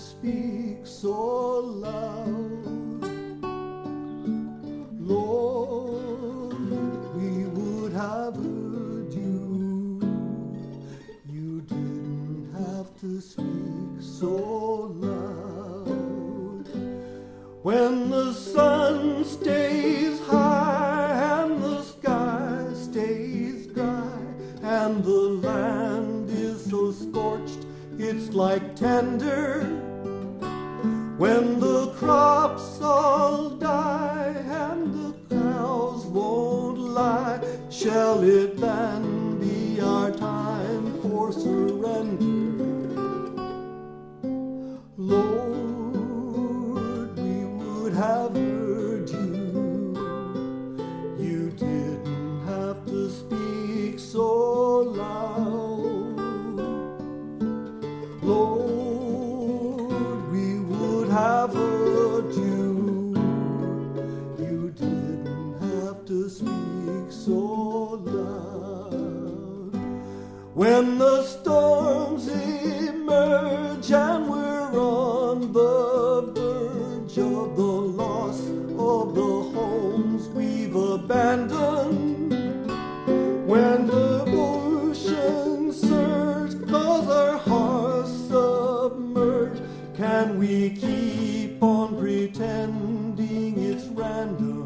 speak so loud. Lord, we would have heard you. You didn't have to speak so loud. When the sun stays high and the sky stays dry and the land is so scorched it's like tinder, when the crops all die and the cows won't lie, shall it then be our time for surrender? Lord, we would have heard you. You didn't have to speak so loud. Lord, we would have heard you. You didn't have to speak so loud. When the storms emerge and we're on the verge of the loss of the homes we've abandoned, when the oceans surge 'cause our hearts submerge, can we keep on pretending it's random?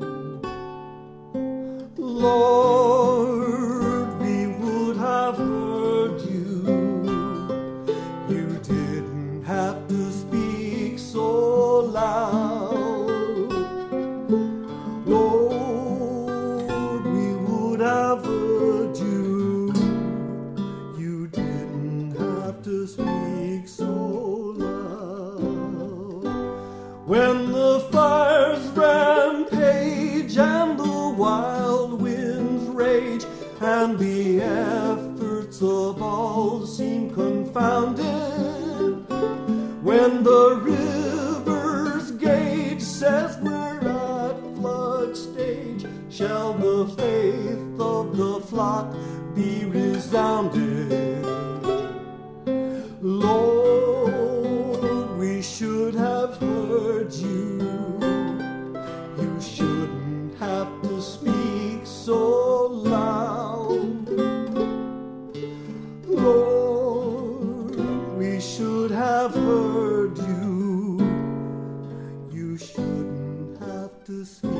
Lord, we would have heard you. You didn't have to speak so loud. Lord, we would have heard you. You didn't have to speak so loud. When the fires rampage and the wild winds rage and the efforts of all seem confounded, when the river's gauge says we're at flood stage, shall the faith of the flock be resounded? Lord, we should have heard you. You shouldn't have to speak so loud. Lord, we should have heard you. You shouldn't have to speak